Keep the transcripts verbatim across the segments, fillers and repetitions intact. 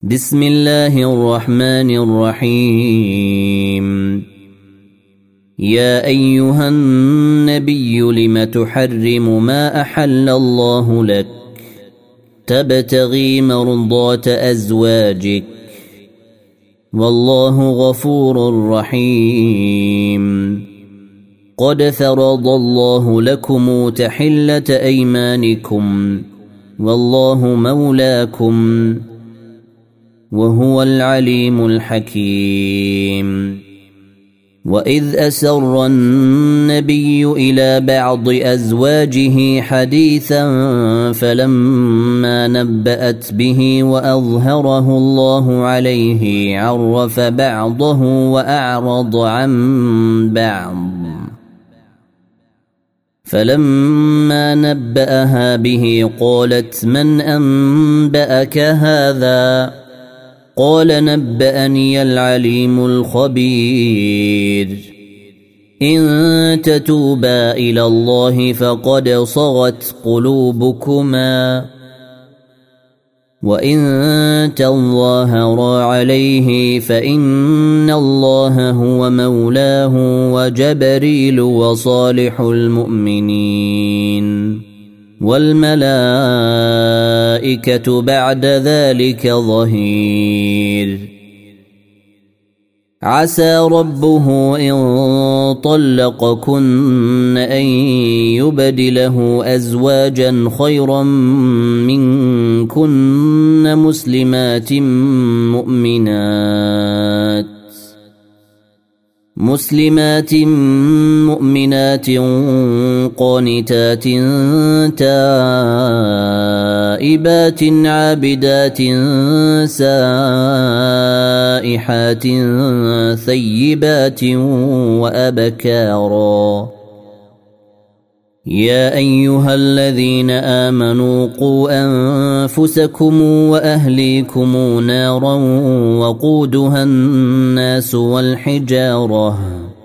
بسم الله الرحمن الرحيم. يا أيها النبي لم تحرم ما أحل الله لك تبتغي مرضات أزواجك والله غفور رحيم. قد فرض الله لكم تحلة أيمانكم والله مولاكم وهو العليم الحكيم. وإذ أسر النبي إلى بعض أزواجه حديثا فلما نبأت به وأظهره الله عليه عرف بعضه وأعرض عن بعض. فلما نبأها به قالت من أنبأك هذا؟ قال نبأني العليم الخبير. إن تتوبا إلى الله فقد صغت قلوبكما وإن تظاهرا عليه فإن الله هو مولاه وجبريل وصالح المؤمنين والملائكة بعد ذلك ظهير. عسى ربه إن طلقكن أن يبدله أزواجا خيرا منكن مسلمات مؤمنات مسلمات مؤمنات قانتات تائبات عابدات سائحات ثيبات وأبكارا. يا أيها الذين آمنوا قوا أنفسكم وأهليكم نارا وقودها الناس والحجارة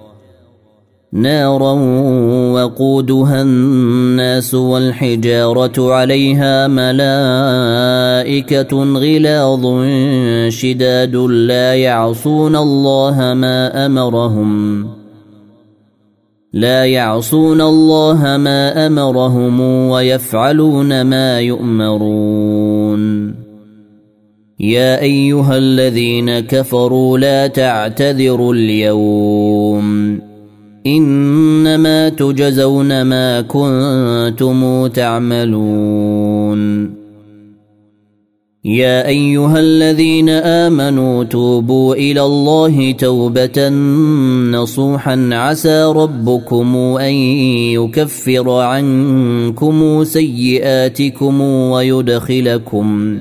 نارا وقودها الناس والحجارة عليها ملائكة غلاظ شداد لا يعصون الله ما أمرهم لا يعصون الله ما أمرهم ويفعلون ما يؤمرون. يا أيها الذين كفروا لا تعتذروا اليوم إنما تجزون ما كنتم تعملون. يا أيها الذين آمنوا توبوا إلى الله توبة نصوحا عسى ربكم أن يكفر عنكم سيئاتكم ويدخلكم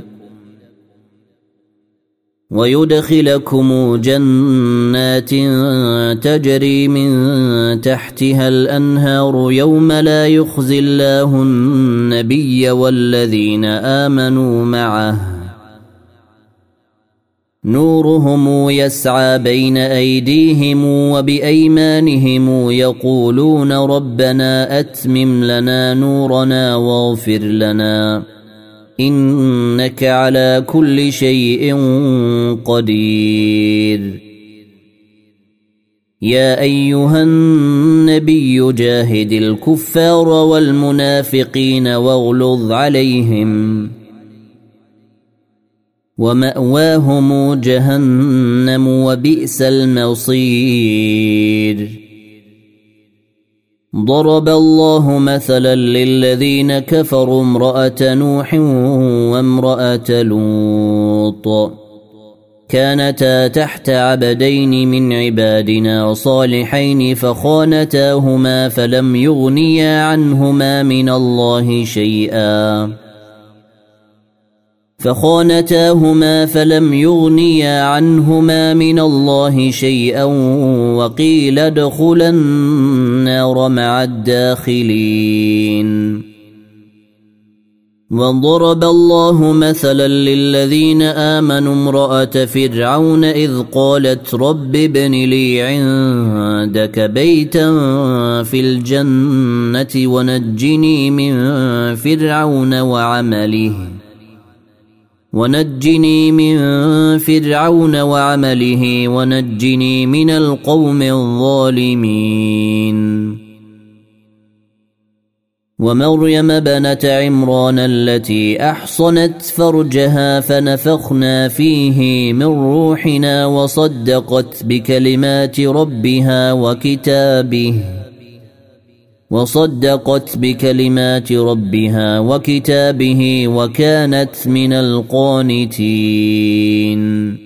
ويدخلكم جنات تجري من تحتها الأنهار يوم لا يخزي الله النبي والذين آمنوا معه نورهم يسعى بين أيديهم وبأيمانهم يقولون ربنا أتمم لنا نورنا واغفر لنا إنك على كل شيء قدير. يا أيها النبي جاهد الكفار والمنافقين واغلظ عليهم ومأواهم جهنم وبئس المصير. ضرب الله مثلا للذين كفروا امرأة نوح وامرأة لوط كانتا تحت عبدين من عبادنا صالحين فخانتاهما فلم يغنيا عنهما من الله شيئا فخانتاهما فلم يغنيا عنهما من الله شيئا وقيل ادخلا النار مع الداخلين. وضرب الله مثلا للذين آمنوا امرأة فرعون إذ قالت رب ابن لي عندك بيتا في الجنة ونجني من فرعون وعمله ونجني من فرعون وعمله ونجني من القوم الظالمين ومريم بنت عمران التي أحصنت فرجها فنفخنا فيه من روحنا وصدقت بكلمات ربها وكتابه وصدقت بكلمات ربها وكتابه وكانت من القانتين